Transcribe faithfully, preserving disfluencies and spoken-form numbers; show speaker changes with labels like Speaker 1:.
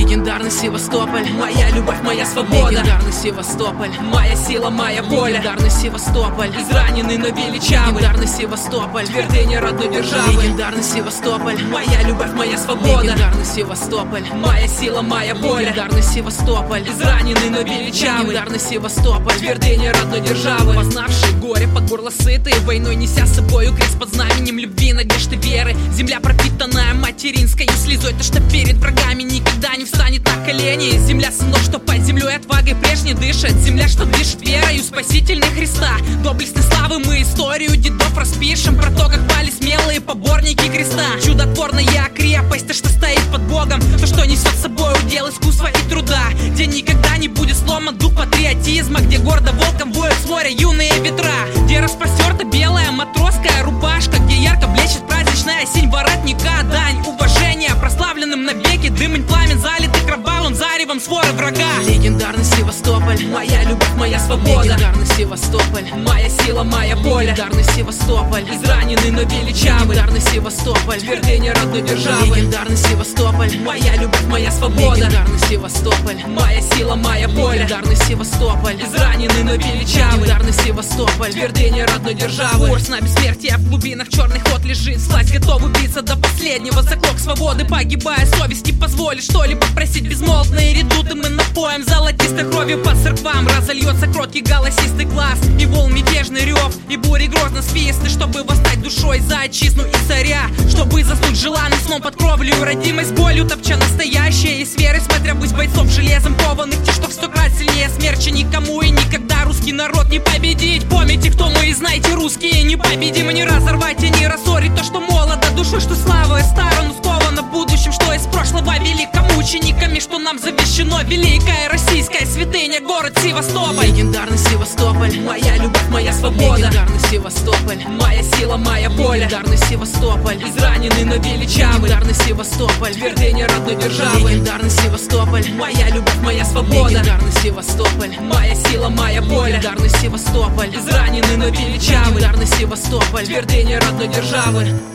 Speaker 1: Легендарный Севастополь, моя любовь, моя свобода. Легендарный Севастополь, моя сила, моя воля. Легендарный Севастополь, израненный, но величавый. Легендарный Севастополь, твердыня родной державы. Легендарный Севастополь, моя любовь, моя свобода. Легендарный Севастополь, моя сила, моя воля. Легендарный Севастополь, израненный, но величавый. Легендарный Севастополь, твердыня родной державы. Познавший горе, под горло сытые, войной неся с собою крест под знаменем любви, надежды, веры. Земля пропитанная материнской слезой, то что перед врагами никогда не встанет на колени. Земля сынов, что под землей отвагой прежней дышит. Земля, что дышит верою спасительной Христа. Доблестной славы мы историю дедов распишем, про то, как пали смелые поборники креста. Чудотворная крепость, то, что стоит под Богом, то, что несет с собой удел искусства и труда, где никогда не будет сломан дух патриотизма, где гордо волком воют с моря юные ветра, где распростерта белая матросская рубашка, где ярко блещет праздничная синь воротника. Дань уважения прославленным навеки, дымень пламен залитый кровавым заревом своры врага. Легендарный Севастополь, моя любовь, моя свобода. Легендарный Севастополь, моя сила, моя воля. Легендарный Севастополь, израненный, но величавый. Легендарный Севастополь, твердыня родной державы. Легендарный Севастополь, моя любовь, моя свобода. Легендарный Севастополь, моя сила, моя воля. Легендарный Севастополь, израненный, но величавый. Легендарный Севастополь, твердыня родной державы. Курс на бессмертие в глубинах черных ход лежит. Слазь готовы биться до последнего, закок свободы погибая, совесть не позволит что-либо просить. Безмолвные редуты мы напоем золотистой кровью по церквам. Разольется кроткий голосистый глаз, и волн мятежный рев, и бури грозно свисты, чтобы восстать душой за отчизну и царя, чтобы заснуть желанным сном под кровлю, родимой с болью топча настоящее, и с верой смотря ввысь бойцов железом кованых, те, что в сто крат сильнее смерча. Никому и никогда русский народ не победить. Помните, кто мы, и знайте, русские непобедимы. Не разорвать и не рассорить то, что молодо душой, что слава сторону сковано будущим, что из прошлого великомучениками, что нам завещено. Великая российская святыня, город Севастополь. Легендарный Севастополь, моя любовь, моя свобода. Легендарный Севастополь, моя сила, моя воля. Легендарный Севастополь, израненный, но величавый. Легендарный Севастополь, твердыня родной державы. Легендарный Севастополь, моя любовь, моя свобода. Легендарный Севастополь, моя сила, моя воля. Легендарный Севастополь, израненный, но величавый. Легендарный Севастополь, твердыня родной державы.